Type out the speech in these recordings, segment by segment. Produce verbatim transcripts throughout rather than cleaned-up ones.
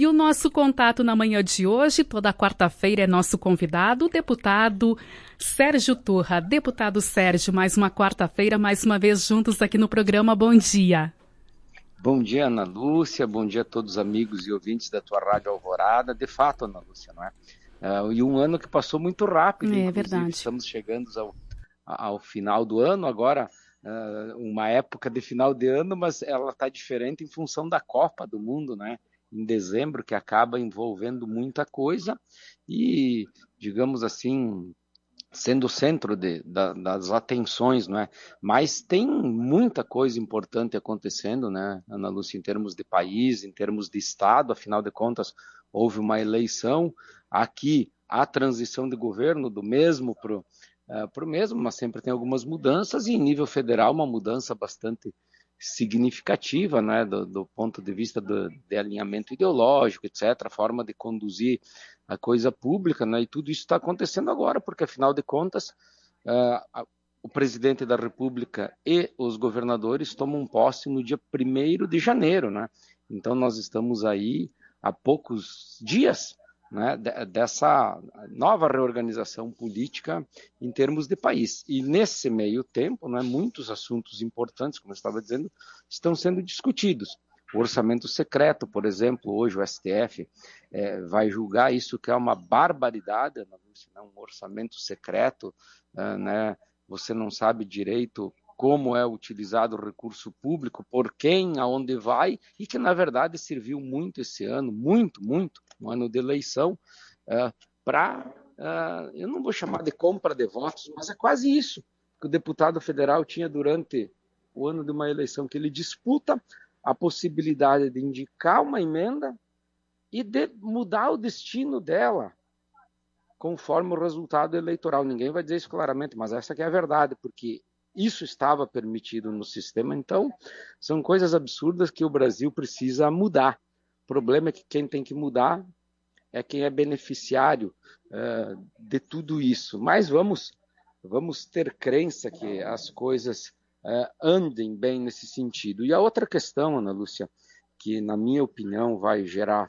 E o nosso contato na manhã de hoje, toda quarta-feira, é nosso convidado, o deputado Sérgio Turra. Deputado Sérgio, mais uma quarta-feira, mais uma vez juntos aqui no programa. Bom dia. Bom dia, Ana Lúcia. Bom dia a todos os amigos e ouvintes da tua Rádio Alvorada. De fato, Ana Lúcia, não é? Uh, e um ano que passou muito rápido, é, inclusive. Verdade. Estamos chegando ao, ao final do ano, agora uh, uma época de final de ano, mas ela está diferente em função da Copa do Mundo, né? Em dezembro, que acaba envolvendo muita coisa e, digamos assim, sendo o centro de, da, das atenções, não é? Mas tem muita coisa importante acontecendo, né, Ana Lúcia, em termos de país, em termos de Estado. Afinal de contas, houve uma eleição, aqui a transição de governo do mesmo para o uh, mesmo, mas sempre tem algumas mudanças, e em nível federal uma mudança bastante significativa, né, do, do ponto de vista do, de alinhamento ideológico, etcétera, a forma de conduzir a coisa pública, né, e tudo isso está acontecendo agora, porque afinal de contas uh, a, o presidente da República e os governadores tomam posse no dia primeiro de janeiro, né, então nós estamos aí há poucos dias, né, dessa nova reorganização política em termos de país. E nesse meio tempo, né, muitos assuntos importantes, como eu estava dizendo, estão sendo discutidos. O orçamento secreto, por exemplo, hoje o S T F é, vai julgar isso, que é uma barbaridade, um orçamento secreto, né, você não sabe direito como é utilizado o recurso público, por quem, aonde vai, e que, na verdade, serviu muito esse ano, muito, muito, no ano de eleição, uh, para, uh, eu não vou chamar de compra de votos, mas é quase isso que o deputado federal tinha durante o ano de uma eleição, que ele disputa a possibilidade de indicar uma emenda e de mudar o destino dela conforme o resultado eleitoral. Ninguém vai dizer isso claramente, mas essa que é a verdade, porque isso estava permitido no sistema. Então, são coisas absurdas que o Brasil precisa mudar. O problema é que quem tem que mudar é quem é beneficiário uh, de tudo isso. Mas vamos, vamos ter crença que as coisas uh, andem bem nesse sentido. E a outra questão, Ana Lúcia, que na minha opinião vai gerar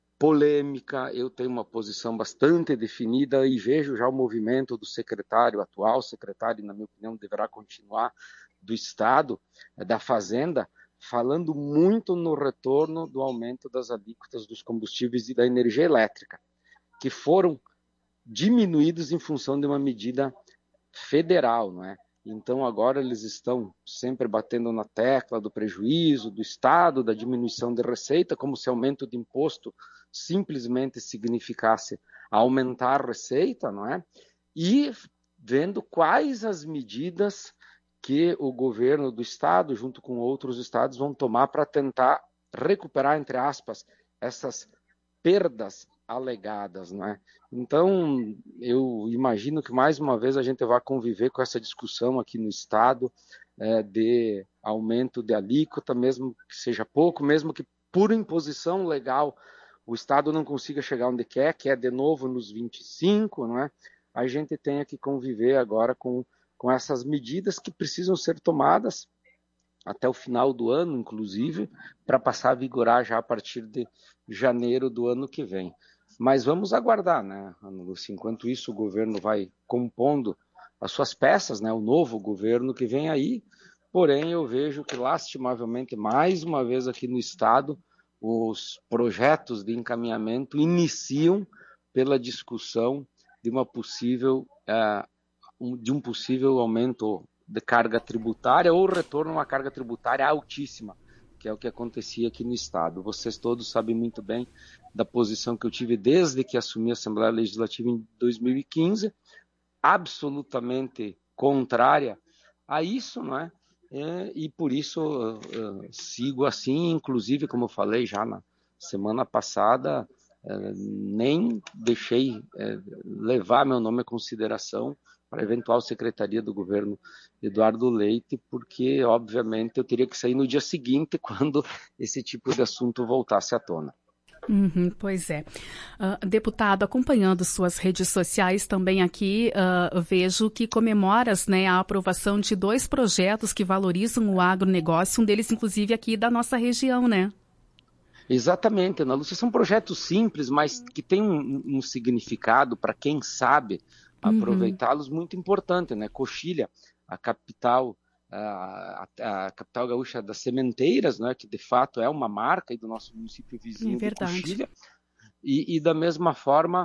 polêmica, eu tenho uma posição bastante definida e vejo já o movimento do secretário, atual secretário, na minha opinião, deverá continuar, do Estado, da Fazenda, falando muito no retorno do aumento das alíquotas dos combustíveis e da energia elétrica, que foram diminuídos em função de uma medida federal, não é? Então agora eles estão sempre batendo na tecla do prejuízo do Estado, da diminuição de receita, como se aumento de imposto simplesmente significasse aumentar a receita, não é? E vendo quais as medidas que o governo do Estado, junto com outros estados, vão tomar para tentar recuperar, entre aspas, essas perdas alegadas, não é? Então, eu imagino que mais uma vez a gente vai conviver com essa discussão aqui no Estado é, de aumento de alíquota, mesmo que seja pouco, mesmo que por imposição legal o Estado não consiga chegar onde quer, que é de novo nos vinte e cinco, não é? A gente tenha que conviver agora com, com essas medidas que precisam ser tomadas até o final do ano, inclusive, para passar a vigorar já a partir de janeiro do ano que vem. Mas vamos aguardar, né, Ana Lúcia? Enquanto isso, o governo vai compondo as suas peças, né, o novo governo que vem aí. Porém, eu vejo que, lastimavelmente, mais uma vez aqui no Estado, os projetos de encaminhamento iniciam pela discussão de uma possível, uh, um, de um possível aumento de carga tributária ou retorno a uma carga tributária altíssima, que é o que acontecia aqui no Estado. Vocês todos sabem muito bem da posição que eu tive desde que assumi a Assembleia Legislativa em dois mil e quinze, absolutamente contrária a isso, não é? É, e por isso uh, uh, sigo assim, inclusive, como eu falei já na semana passada, uh, nem deixei uh, levar meu nome em consideração para a eventual secretaria do governo Eduardo Leite, porque, obviamente, eu teria que sair no dia seguinte, quando esse tipo de assunto voltasse à tona. Uhum, pois é. Uh, deputado, acompanhando suas redes sociais também aqui, uh, vejo que comemoras, né, a aprovação de dois projetos que valorizam o agronegócio, um deles, inclusive, aqui da nossa região, né? Exatamente, Ana Lúcia, são projetos simples, mas que têm um, um significado para quem sabe Uhum. aproveitá-los muito importante, né? Coxilha, a capital, a, a, a capital gaúcha das sementeiras, né? Que de fato é uma marca aí do nosso município É vizinho de verdade. Coxilha, e, e da mesma forma,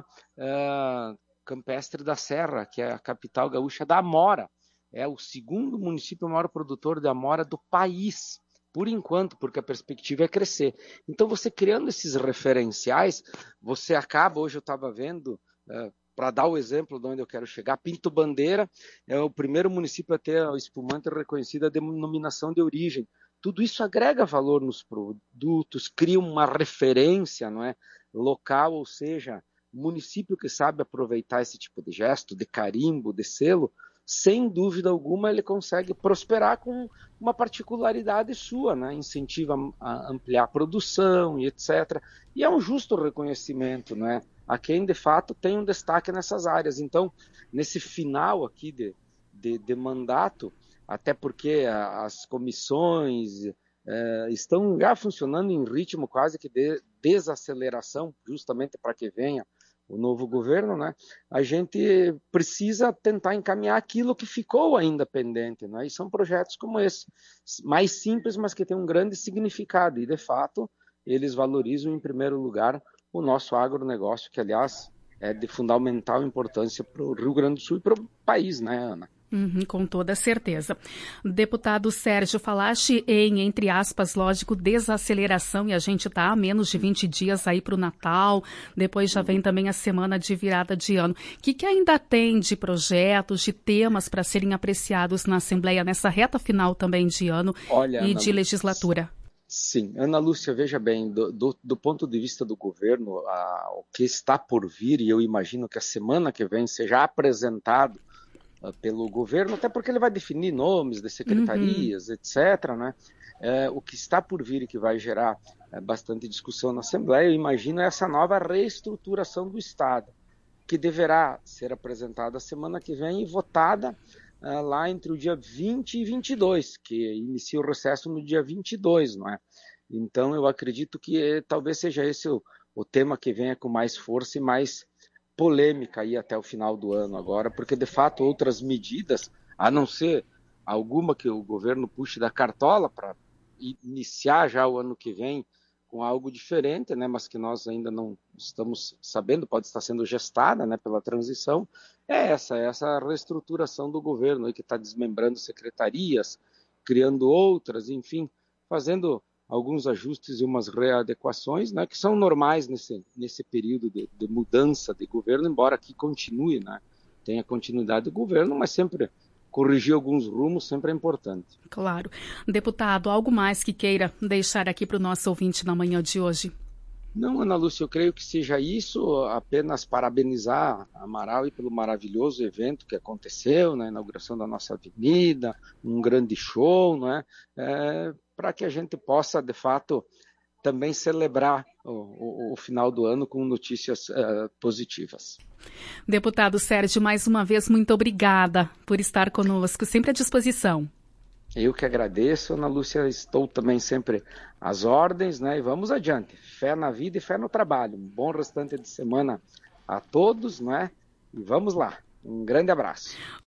uh, Campestre da Serra, que é a capital gaúcha da amora, é o segundo município maior produtor de amora do país. Por enquanto, porque a perspectiva é crescer. Então, você criando esses referenciais, você acaba, hoje eu estava vendo, uh, para dar o exemplo de onde eu quero chegar, Pinto Bandeira é o primeiro município a ter a espumante reconhecida a denominação de origem. Tudo isso agrega valor nos produtos, cria uma referência, não é, local, ou seja, município que sabe aproveitar esse tipo de gesto, de carimbo, de selo, sem dúvida alguma ele consegue prosperar com uma particularidade sua, né? Incentiva a ampliar a produção e etcétera. E é um justo reconhecimento, né? A quem de fato tem um destaque nessas áreas. Então, nesse final aqui de, de, de mandato, até porque as comissões é, estão já funcionando em ritmo quase que de desaceleração, justamente para que venha o novo governo, né? A gente precisa tentar encaminhar aquilo que ficou ainda pendente, né? E são projetos como esse, mais simples, mas que têm um grande significado. E, de fato, eles valorizam, em primeiro lugar, o nosso agronegócio, que, aliás, é de fundamental importância para o Rio Grande do Sul e para o país, né, Ana? Uhum, com toda certeza. Deputado Sérgio, falaste em, entre aspas, lógico, desaceleração, e a gente está a menos de vinte dias aí para o Natal, depois já vem também a semana de virada de ano. O que, que ainda tem de projetos, de temas para serem apreciados na Assembleia nessa reta final também de ano Olha, e Ana de Lúcia, legislatura? sim, Ana Lúcia, veja bem, do, do, do ponto de vista do governo, a, o que está por vir, e eu imagino que a semana que vem seja apresentado pelo governo, até porque ele vai definir nomes de secretarias, Uhum. etcétera, né? É, o que está por vir e que vai gerar é, bastante discussão na Assembleia, eu imagino, é essa nova reestruturação do Estado, que deverá ser apresentada semana que vem e votada é, lá entre o dia vinte e vinte e dois, que inicia o recesso no dia vinte e dois, não é? Então, eu acredito que é, talvez seja esse o, o tema que venha com mais força e mais polêmica aí até o final do ano agora, porque de fato outras medidas, a não ser alguma que o governo puxe da cartola para iniciar já o ano que vem com algo diferente, né, mas que nós ainda não estamos sabendo, pode estar sendo gestada, né, pela transição, é essa, é essa reestruturação do governo aí que está desmembrando secretarias, criando outras, enfim, fazendo alguns ajustes e umas readequações, né, que são normais nesse, nesse período de, de mudança de governo, embora aqui continue, né, tenha continuidade do governo, mas sempre corrigir alguns rumos sempre é importante. Claro. Deputado, algo mais que queira deixar aqui para o nosso ouvinte na manhã de hoje? Não, Ana Lúcia, eu creio que seja isso, apenas parabenizar a Amaral pelo maravilhoso evento que aconteceu, na inauguração da nossa avenida, um grande show, não é? É, para que a gente possa, de fato, também celebrar o, o, o final do ano com notícias uh, positivas. Deputado Sérgio, mais uma vez, muito obrigada por estar conosco, sempre à disposição. Eu que agradeço, Ana Lúcia, estou também sempre às ordens, né? E vamos adiante. Fé na vida e fé no trabalho. Um bom restante de semana a todos, né? E vamos lá. Um grande abraço.